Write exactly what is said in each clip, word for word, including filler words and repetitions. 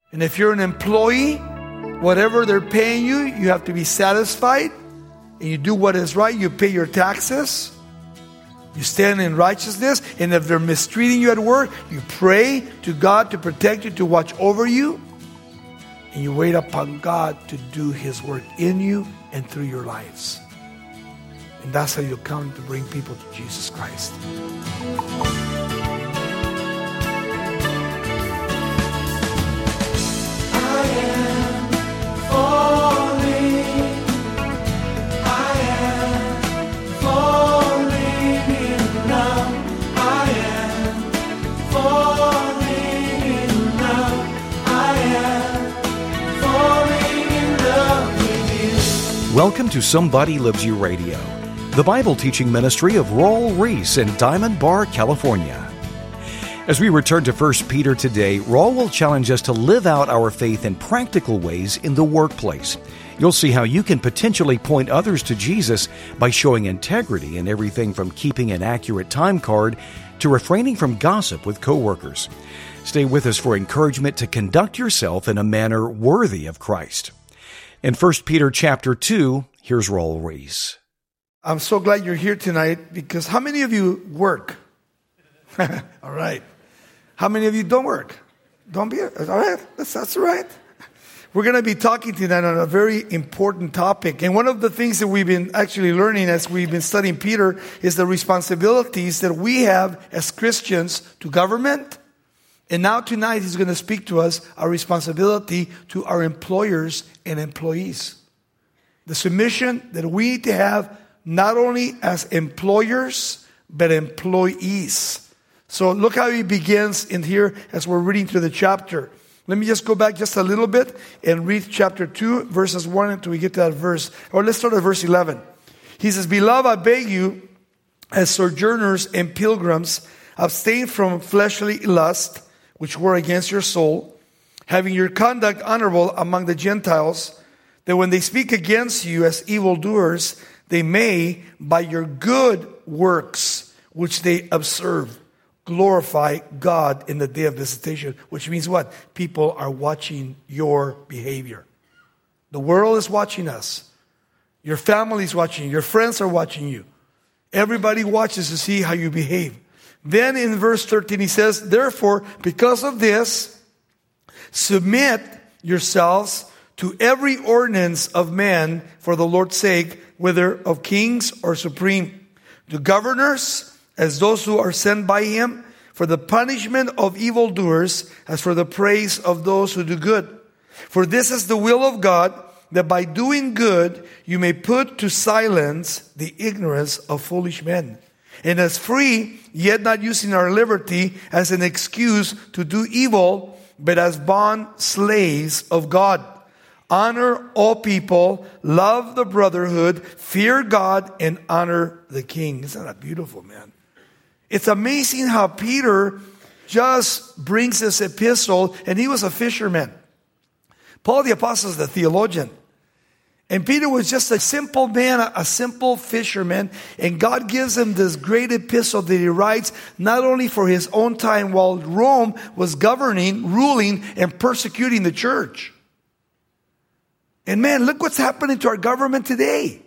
And if you're an employee, whatever they're paying you, you have to be satisfied. And you do what is right. You pay your taxes. You stand in righteousness. And if they're mistreating you at work, you pray to God to protect you, to watch over you. And you wait upon God to do His work in you and through your lives. And that's how you come to bring people to Jesus Christ. I am falling. I am falling in love. I am falling in love. I am falling in love with you. Welcome to Somebody Loves You Radio, the Bible teaching ministry of Raul Ries in Diamond Bar, California. As we return to First Peter today, Raul will challenge us to live out our faith in practical ways in the workplace. You'll see how you can potentially point others to Jesus by showing integrity in everything from keeping an accurate time card to refraining from gossip with coworkers. Stay with us for encouragement to conduct yourself in a manner worthy of Christ. In First Peter chapter two, here's Raul Ries. I'm so glad you're here tonight because how many of you work? All right. How many of you don't work? Don't be, all right, that's, that's all right. We're going to be talking tonight on a very important topic. And one of the things that we've been actually learning as we've been studying Peter is the responsibilities that we have as Christians to government. And now tonight he's going to speak to us our responsibility to our employers and employees. The submission that we need to have not only as employers, but employees. So look how he begins in here as we're reading through the chapter. Let me just go back just a little bit and read chapter two, verses one until we get to that verse. Or let's start at verse eleven. He says, Beloved, I beg you, as sojourners and pilgrims, abstain from fleshly lust, which war against your soul, having your conduct honorable among the Gentiles, that when they speak against you as evildoers, they may, by your good works, which they observe, glorify God in the day of visitation. Which means what? People are watching your behavior. The world is watching us. Your family is watching you. Your friends are watching you. Everybody watches to see how you behave. Then in verse thirteen he says, Therefore, because of this, submit yourselves to every ordinance of man for the Lord's sake, whether of kings or supreme, to governors as those who are sent by him, for the punishment of evildoers, as for the praise of those who do good. For this is the will of God, that by doing good you may put to silence the ignorance of foolish men. And as free, yet not using our liberty as an excuse to do evil, but as bond slaves of God. Honor all people, love the brotherhood, fear God, and honor the king. Isn't that beautiful, man? It's amazing how Peter just brings this epistle, and he was a fisherman. Paul the Apostle is the theologian. And Peter was just a simple man, a simple fisherman, and God gives him this great epistle that he writes not only for his own time while Rome was governing, ruling, and persecuting the church. And man, look what's happening to our government today.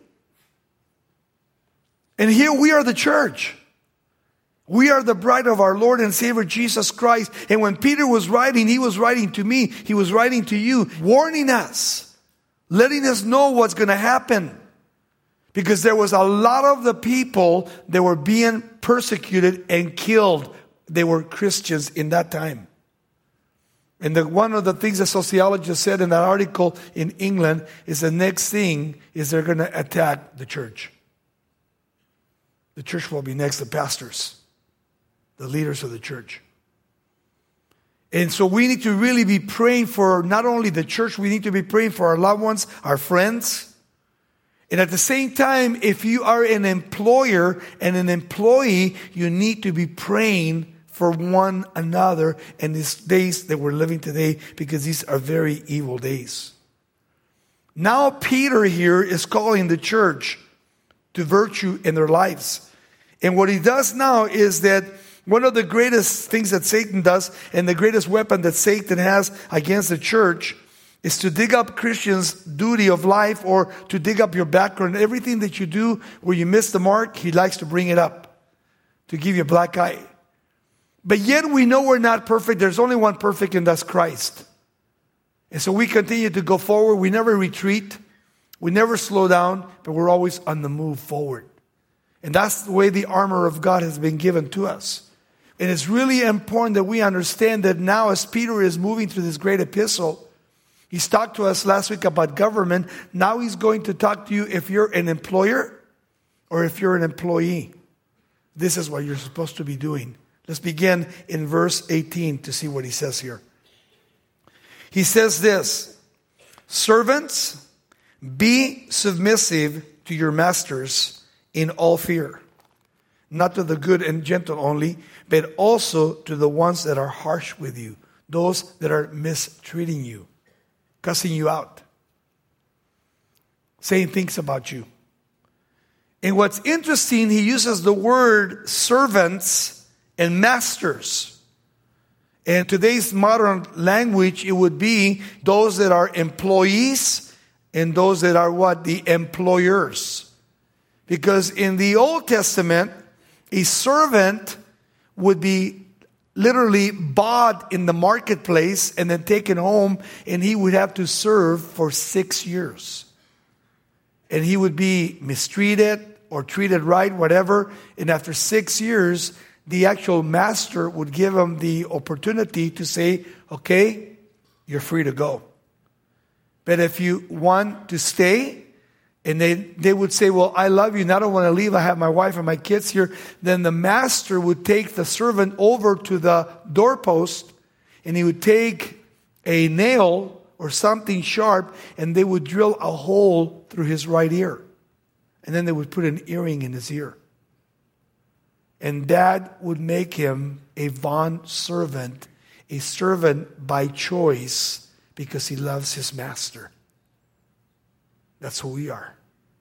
And here we are the church. We are the bride of our Lord and Savior Jesus Christ. And when Peter was writing, he was writing to me, he was writing to you, warning us, letting us know what's going to happen. Because there was a lot of the people that were being persecuted and killed. They were Christians in that time. And the, one of the things the sociologist said in that article in England is the next thing is they're going to attack the church. The church will be next, the pastors, the leaders of the church. And so we need to really be praying for not only the church, we need to be praying for our loved ones, our friends. And at the same time, if you are an employer and an employee, you need to be praying for one another in these days that we're living today, because these are very evil days. Now Peter here is calling the church to virtue in their lives. And what he does now is that One of the greatest things that Satan does, and the greatest weapon that Satan has against the church, is to dig up Christians' duty of life, or to dig up your background. Everything that you do where you miss the mark, he likes to bring it up, to give you a black eye. But yet we know we're not perfect. There's only one perfect, and that's Christ. And so we continue to go forward. We never retreat. We never slow down, but we're always on the move forward. And that's the way the armor of God has been given to us. And it's really important that we understand that now, as Peter is moving through this great epistle, he's talked to us last week about government. Now he's going to talk to you if you're an employer or if you're an employee. This is what you're supposed to be doing. Let's begin in verse eighteen to see what he says here. He says this: servants, be submissive to your masters in all fear, not to the good and gentle only, but also to the ones that are harsh with you, those that are mistreating you, cussing you out, saying things about you. And what's interesting, he uses the word servants and masters. In today's modern language, it would be those that are employees and those that are what? The employers. Because in the Old Testament, a servant would be literally bought in the marketplace and then taken home, and he would have to serve for six years. And he would be mistreated or treated right, whatever. And after six years, the actual master would give him the opportunity to say, okay, you're free to go. But if you want to stay, and they, they would say, well, I love you and I don't want to leave, I have my wife and my kids here, then the master would take the servant over to the doorpost, and he would take a nail or something sharp, and they would drill a hole through his right ear. And then they would put an earring in his ear. And that would make him a bond servant, a servant by choice, because he loves his master. That's who we are.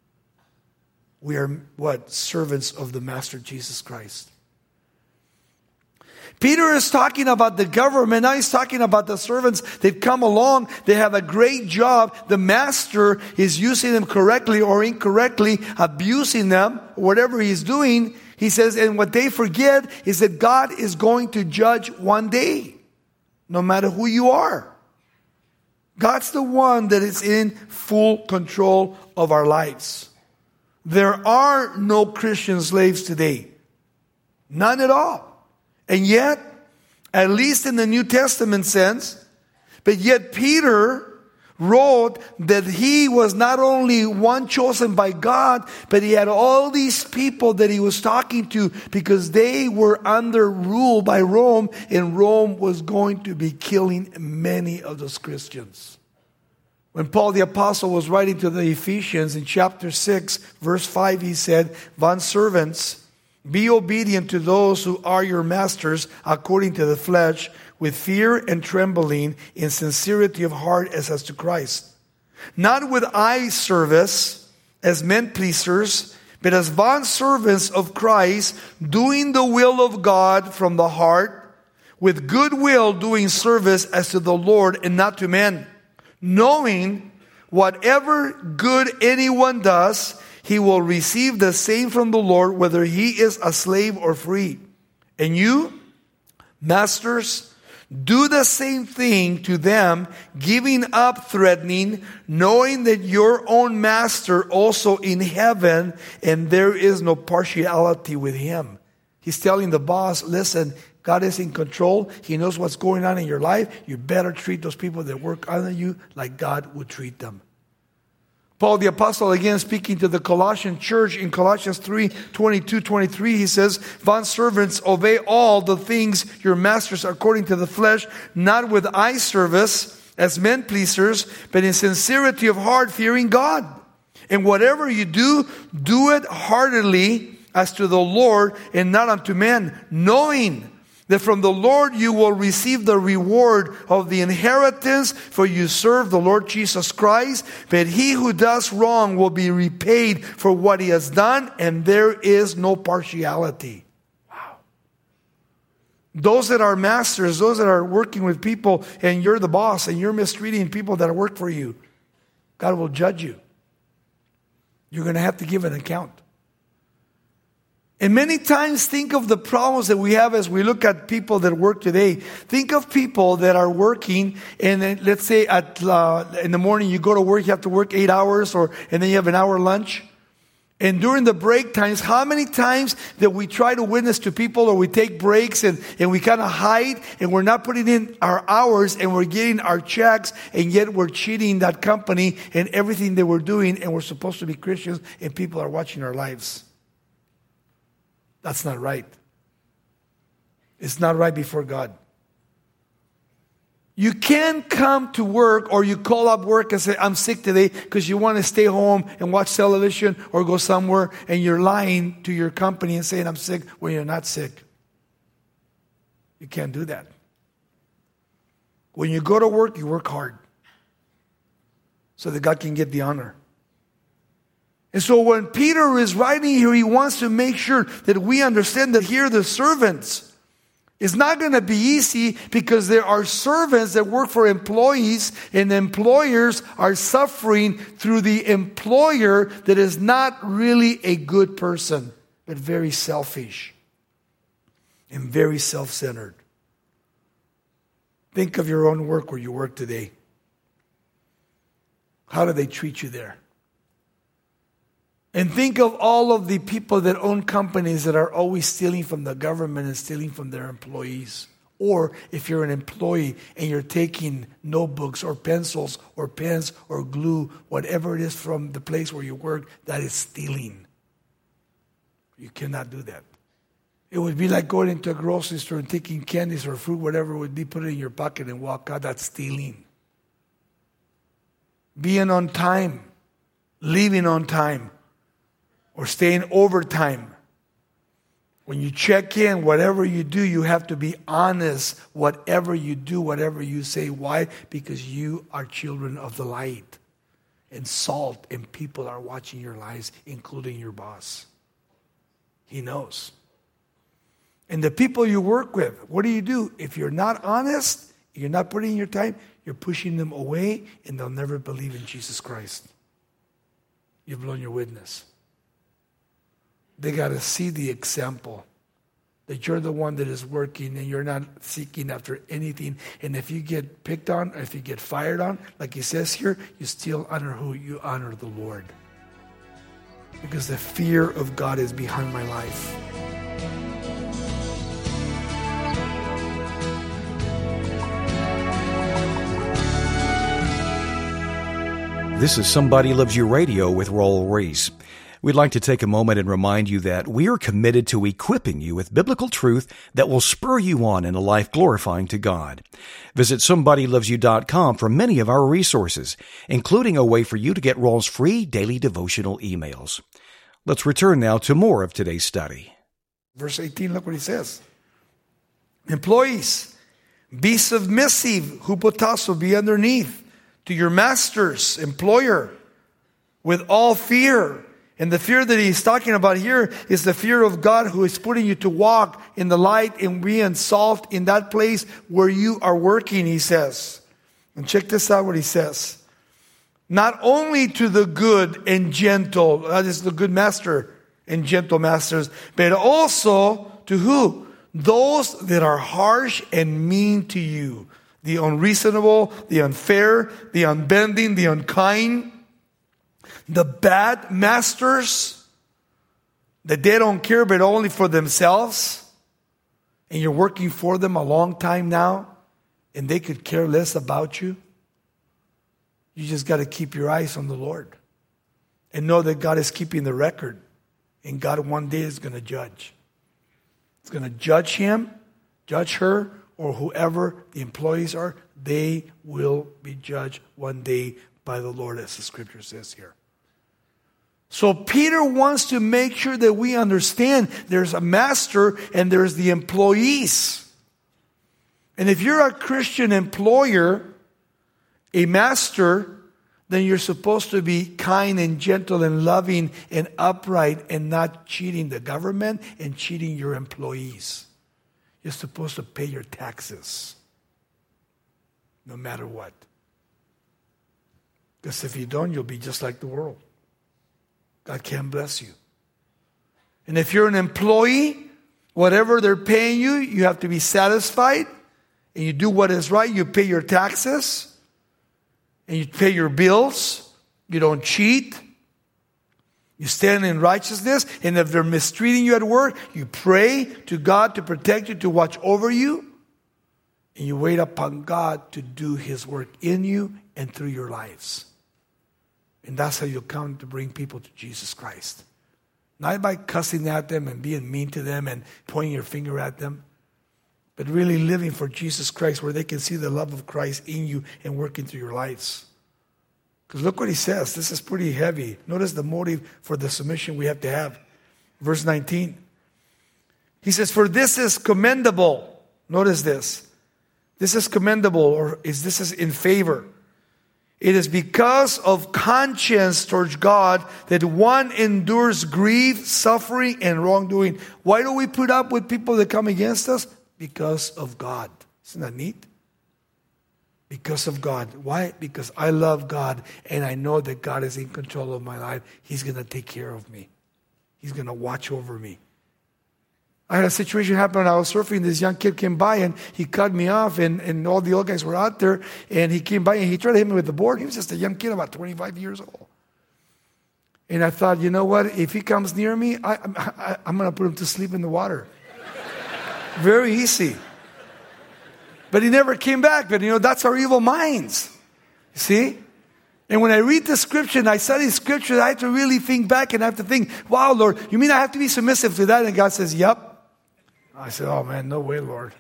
We are what? Servants of the Master Jesus Christ. Peter is talking about the government. Now he's talking about the servants. They've come along. They have a great job. The master is using them correctly or incorrectly, abusing them, whatever he's doing. He says, and what they forget is that God is going to judge one day, no matter who you are. God's the one that is in full control of our lives. There are no Christian slaves today. None at all. And yet, at least in the New Testament sense, but yet Peter wrote that he was not only one chosen by God, but he had all these people that he was talking to because they were under rule by Rome, and Rome was going to be killing many of those Christians. When Paul the Apostle was writing to the Ephesians in chapter six, verse five, he said, "Bondservants, be obedient to those who are your masters according to the flesh, with fear and trembling, in sincerity of heart as as to Christ. Not with eye service as men pleasers, but as bondservants of Christ, doing the will of God from the heart, with good will doing service as to the Lord and not to men, knowing whatever good anyone does, he will receive the same from the Lord, whether he is a slave or free. And you, masters, do the same thing to them, giving up threatening, knowing that your own master also in heaven, and there is no partiality with him." He's telling the boss, listen, God is in control. He knows what's going on in your life. You better treat those people that work under you like God would treat them. Paul the Apostle, again speaking to the Colossian church in Colossians three, twenty-two, twenty-three, he says, "Bondservants, obey all the things your masters according to the flesh, not with eye service as men pleasers, but in sincerity of heart, fearing God. And whatever you do, do it heartily as to the Lord and not unto men, knowing that from the Lord you will receive the reward of the inheritance, for you serve the Lord Jesus Christ. But he who does wrong will be repaid for what he has done, and there is no partiality." Wow. Those that are masters, those that are working with people, and you're the boss, and you're mistreating people that work for you, God will judge you. You're going to have to give an account. And many times think of the problems that we have as we look at people that work today. Think of people that are working, and then let's say at uh, in the morning you go to work, you have to work eight hours, or and then you have an hour lunch. And during the break times, how many times that we try to witness to people, or we take breaks and, and we kind of hide, and we're not putting in our hours, and we're getting our checks, and yet we're cheating that company and everything that we're doing, and we're supposed to be Christians, and people are watching our lives. That's not right. It's not right before God. You can't come to work, or you call up work and say, I'm sick today, because you want to stay home and watch television or go somewhere, and you're lying to your company and saying, I'm sick, when you're not sick. You can't do that. When you go to work, you work hard so that God can get the honor. And so when Peter is writing here, he wants to make sure that we understand that here the servants, it's not going to be easy, because there are servants that work for employees, and employers are suffering through the employer that is not really a good person, but very selfish and very self-centered. Think of your own work where you work today. How do they treat you there? And think of all of the people that own companies that are always stealing from the government and stealing from their employees. Or if you're an employee and you're taking notebooks or pencils or pens or glue, whatever it is from the place where you work, that is stealing. You cannot do that. It would be like going into a grocery store and taking candies or fruit, whatever it would be, put it in your pocket and walk out. That's stealing. Being on time, leaving on time, or staying overtime. When you check in, whatever you do, you have to be honest. Whatever you do, whatever you say. Why? Because you are children of the light and salt, and people are watching your lives, including your boss. He knows. And the people you work with, what do you do? If you're not honest, you're not putting in your time, you're pushing them away, and they'll never believe in Jesus Christ. You've blown your witness. They got to see the example that you're the one that is working, and you're not seeking after anything. And if you get picked on, or if you get fired on, like he says here, you still honor who? You honor the Lord. Because the fear of God is behind my life. This is Somebody Loves You Radio with Raul Ries. We'd like to take a moment and remind you that we are committed to equipping you with biblical truth that will spur you on in a life glorifying to God. Visit somebody loves you dot com for many of our resources, including a way for you to get Raul's free daily devotional emails. Let's return now to more of today's study. Verse eighteen, look what he says. Employees, be submissive, hupotasso, be underneath to your masters, employer, with all fear. And the fear that he's talking about here is the fear of God, who is putting you to walk in the light and being salt in that place where you are working, he says. And check this out what he says. Not only to the good and gentle, that is the good master and gentle masters, but also to who? Those that are harsh and mean to you. The unreasonable, the unfair, the unbending, the unkind. The bad masters, that they don't care but only for themselves, and you're working for them a long time now, and they could care less about you. You just got to keep your eyes on the Lord and know that God is keeping the record, and God one day is going to judge. It's going to judge him, judge her, or whoever the employees are. They will be judged one day by the Lord, as the scripture says here. So Peter wants to make sure that we understand there's a master and there's the employees. And if you're a Christian employer, a master, then you're supposed to be kind and gentle and loving and upright and not cheating the government and cheating your employees. You're supposed to pay your taxes, no matter what. Because if you don't, you'll be just like the world. God can't bless you. And if you're an employee, whatever they're paying you, you have to be satisfied. And you do what is right. You pay your taxes. And you pay your bills. You don't cheat. You stand in righteousness. And if they're mistreating you at work, you pray to God to protect you, to watch over you. And you wait upon God to do His work in you and through your lives. And that's how you'll come to bring people to Jesus Christ. Not by cussing at them and being mean to them and pointing your finger at them, but really living for Jesus Christ where they can see the love of Christ in you and working through your lives. Because look what he says. This is pretty heavy. Notice the motive for the submission we have to have. Verse nineteen. He says, for this is commendable. Notice this. This is commendable, or is this is in favor. It is because of conscience towards God that one endures grief, suffering, and wrongdoing. Why do we put up with people that come against us? Because of God. Isn't that neat? Because of God. Why? Because I love God and I know that God is in control of my life. He's going to take care of me. He's going to watch over me. I had a situation happen when I was surfing. This young kid came by and he cut me off, and, and all the old guys were out there, and he came by and he tried to hit me with the board. He was just a young kid, about twenty-five years old. And I thought, you know what? If he comes near me, I, I, I'm going to put him to sleep in the water. Very easy. But he never came back. But you know, that's our evil minds. You see? And when I read the scripture and I study scripture, I have to really think back and I have to think, wow, Lord, you mean I have to be submissive to that? And God says, yep. I said, oh man, no way, Lord.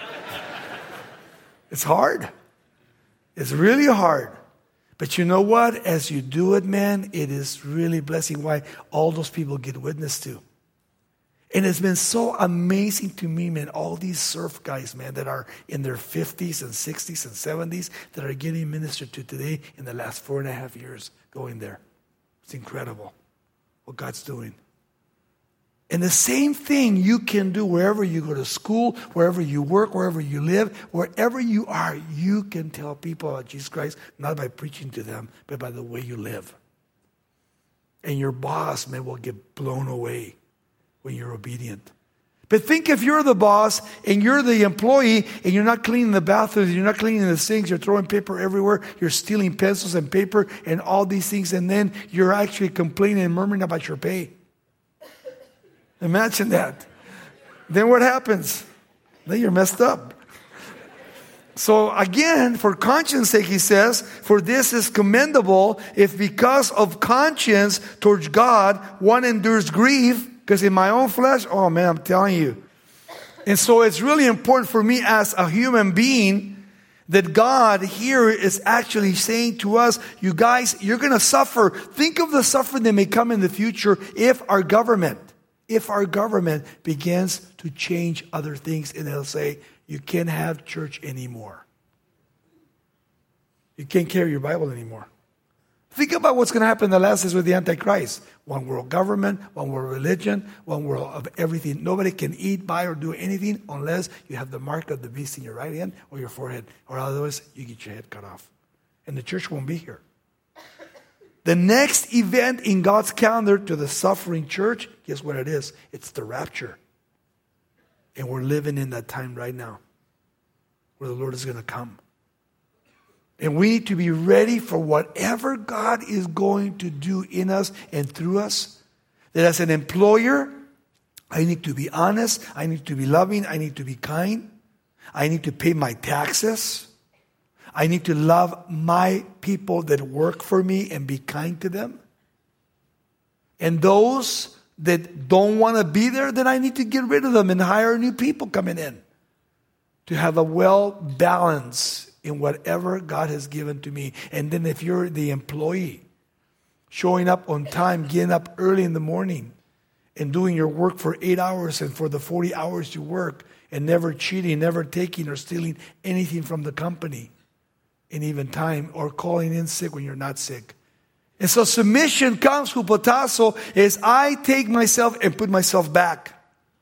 It's hard. It's really hard. But you know what? As you do it, man, it is really blessing. Why? All those people get witness to. And it's been so amazing to me, man, all these surf guys, man, that are in their fifties and sixties and seventies that are getting ministered to today in the last four and a half years going there. It's incredible what God's doing. And the same thing you can do wherever you go to school, wherever you work, wherever you live, wherever you are, you can tell people about Jesus Christ, not by preaching to them, but by the way you live. And your boss, man, will get blown away when you're obedient. But think if you're the boss and you're the employee and you're not cleaning the bathrooms, you're not cleaning the sinks, you're throwing paper everywhere, you're stealing pencils and paper and all these things, and then you're actually complaining and murmuring about your pay. Imagine that. Then what happens? Then you're messed up. So again, for conscience sake, he says, for this is commendable if because of conscience towards God, one endures grief. Because in my own flesh, oh man, I'm telling you. And so it's really important for me as a human being that God here is actually saying to us, you guys, you're going to suffer. Think of the suffering that may come in the future if our government, if our government begins to change other things, and they'll say, you can't have church anymore. You can't carry your Bible anymore. Think about what's going to happen in the last days with the Antichrist. One world government, one world religion, one world of everything. Nobody can eat, buy, or do anything unless you have the mark of the beast in your right hand or your forehead. Or otherwise, you get your head cut off. And the church won't be here. The next event in God's calendar to the suffering church, guess what it is? It's the rapture. And we're living in that time right now where the Lord is going to come. And we need to be ready for whatever God is going to do in us and through us. That as an employer, I need to be honest. I need to be loving. I need to be kind. I need to pay my taxes. I need to love my people that work for me and be kind to them. And those that don't want to be there, then I need to get rid of them and hire new people coming in. To have a well-balanced in whatever God has given to me. And then if you're the employee, showing up on time, getting up early in the morning, and doing your work for eight hours and for the forty hours you work, and never cheating, never taking or stealing anything from the company, and even time, or calling in sick when you're not sick. And so submission comes, hupotasso, is I take myself and put myself back.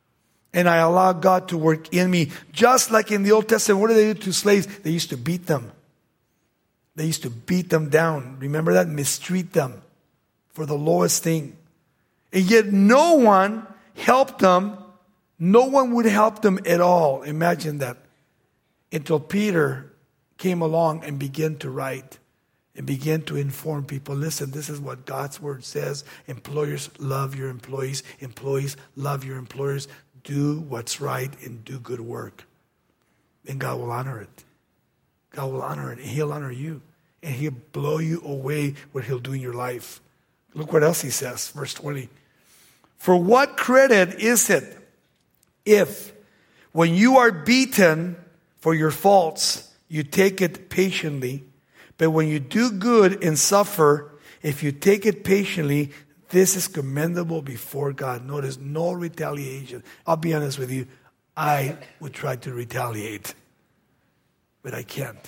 And I allow God to work in me. Just like in the Old Testament, what did they do to slaves? They used to beat them. They used to beat them down. Remember that? Mistreat them for the lowest thing. And yet no one helped them. No one would help them at all. Imagine that. Until Peter came along and began to write and began to inform people. Listen, this is what God's word says. Employers, love your employees. Employees, love your employers. Do what's right and do good work. And God will honor it. God will honor it. And He'll honor you. And He'll blow you away what He'll do in your life. Look what else He says. Verse twenty. For what credit is it if when you are beaten for your faults, you take it patiently, but when you do good and suffer, if you take it patiently, this is commendable before God. Notice, no retaliation. I'll be honest with you. I would try to retaliate, but I can't.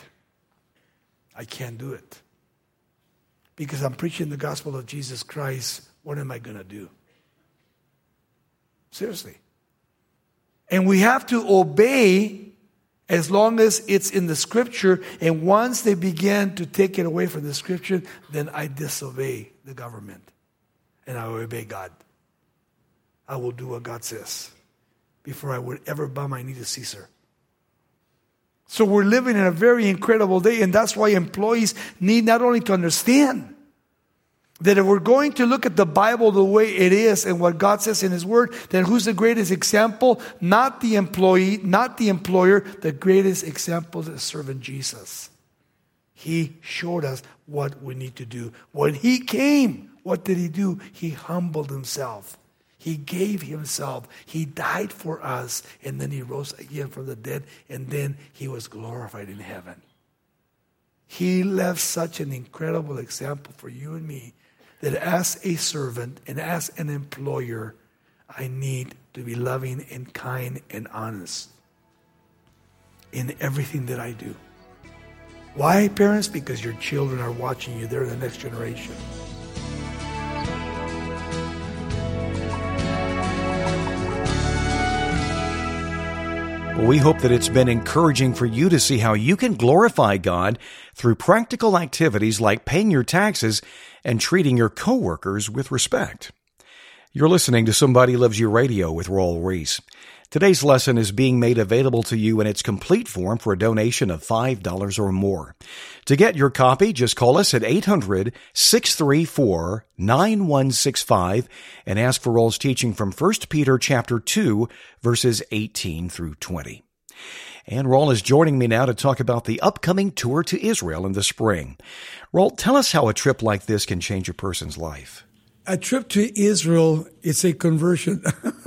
I can't do it. Because I'm preaching the gospel of Jesus Christ. What am I going to do? Seriously. And we have to obey as long as it's in the scripture. And once they begin to take it away from the scripture, then I disobey the government. And I will obey God. I will do what God says before I would ever bow my knee to Caesar. So we're living in a very incredible day, and that's why employees need not only to understand that if we're going to look at the Bible the way it is and what God says in His Word, then who's the greatest example? Not the employee, not the employer. The greatest example is the servant Jesus. He showed us what we need to do. When He came, what did He do? He humbled Himself. He gave Himself. He died for us. And then He rose again from the dead. And then He was glorified in heaven. He left such an incredible example for you and me that as a servant and as an employer, I need to be loving and kind and honest in everything that I do. Why, parents? Because your children are watching you. They're the next generation. Well, we hope that it's been encouraging for you to see how you can glorify God through practical activities like paying your taxes and treating your coworkers with respect. You're listening to Somebody Loves You Radio with Raul Ries. Today's lesson is being made available to you in its complete form for a donation of five dollars or more. To get your copy, just call us at eight hundred, six three four, nine one six five and ask for Raul's teaching from First Peter chapter two, verses eighteen through twenty. And Raul is joining me now to talk about the upcoming tour to Israel in the spring. Raul, tell us how a trip like this can change a person's life. A trip to Israel, it's a conversion.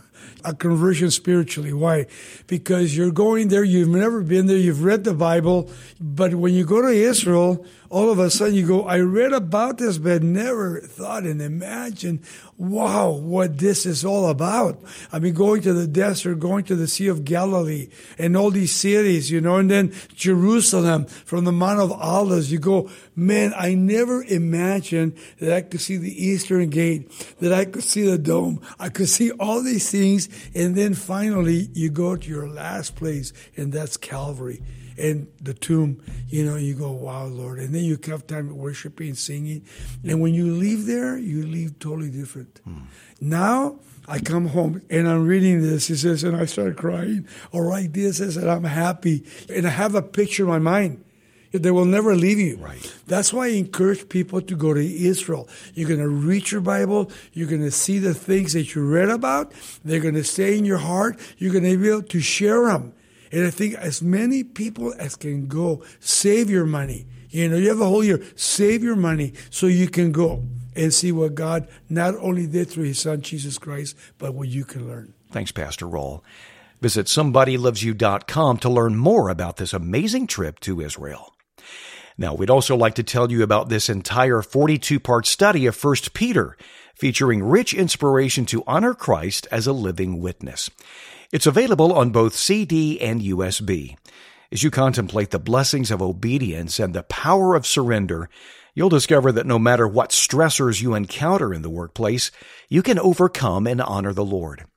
A conversion spiritually. Why? Because you're going there, you've never been there, you've read the Bible, but when you go to Israel, all of a sudden you go, I read about this, but never thought and imagined, wow, what this is all about. I mean, going to the desert, going to the Sea of Galilee, and all these cities, you know, and then Jerusalem, from the Mount of Olives, you go, man, I never imagined that I could see the Eastern Gate, that I could see the dome, I could see all these things, and then finally you go to your last place, and that's Calvary. And the tomb, you know, you go, wow, Lord. And then you have time worshiping, singing. And when you leave there, you leave totally different. Hmm. Now, I come home and I'm reading this. He says, and I start crying. Or like this, I said, I'm happy. And I have a picture in my mind. They will never leave you. Right. That's why I encourage people to go to Israel. You're going to read your Bible. You're going to see the things that you read about. They're going to stay in your heart. You're going to be able to share them. And I think as many people as can go, save your money. You know, you have a whole year. Save your money so you can go and see what God not only did through His Son, Jesus Christ, but what you can learn. Thanks, Pastor Raul. Visit somebody loves you dot com to learn more about this amazing trip to Israel. Now, we'd also like to tell you about this entire forty-two part study of First Peter, featuring rich inspiration to honor Christ as a living witness. It's available on both C D and U S B. As you contemplate the blessings of obedience and the power of surrender, you'll discover that no matter what stressors you encounter in the workplace, you can overcome and honor the Lord.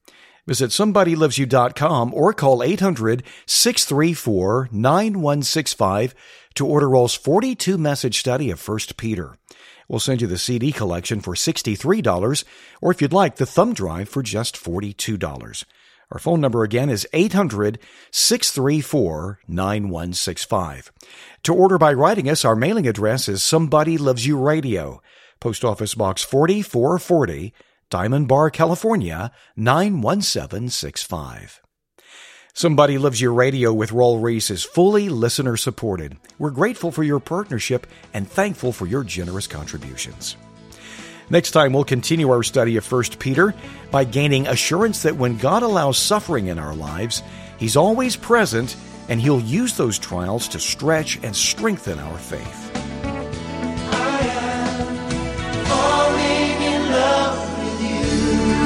Visit somebody loves you dot com or call eight hundred, six three four, nine one six five to order Roll's forty-two message study of First Peter. We'll send you the C D collection for sixty-three dollars, or if you'd like, the thumb drive for just forty-two dollars. Our phone number again is eight hundred, six three four, nine one six five. To order by writing us, our mailing address is Somebody Loves You Radio, Post Office Box forty-four forty, Diamond Bar, California, nine one seven six five. Somebody Loves You Radio with Raul Ries is fully listener-supported. We're grateful for your partnership and thankful for your generous contributions. Next time, we'll continue our study of First Peter by gaining assurance that when God allows suffering in our lives, He's always present and He'll use those trials to stretch and strengthen our faith. I am falling in love with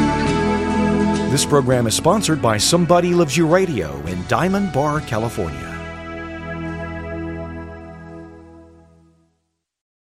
you. This program is sponsored by Somebody Loves You Radio in Diamond Bar, California.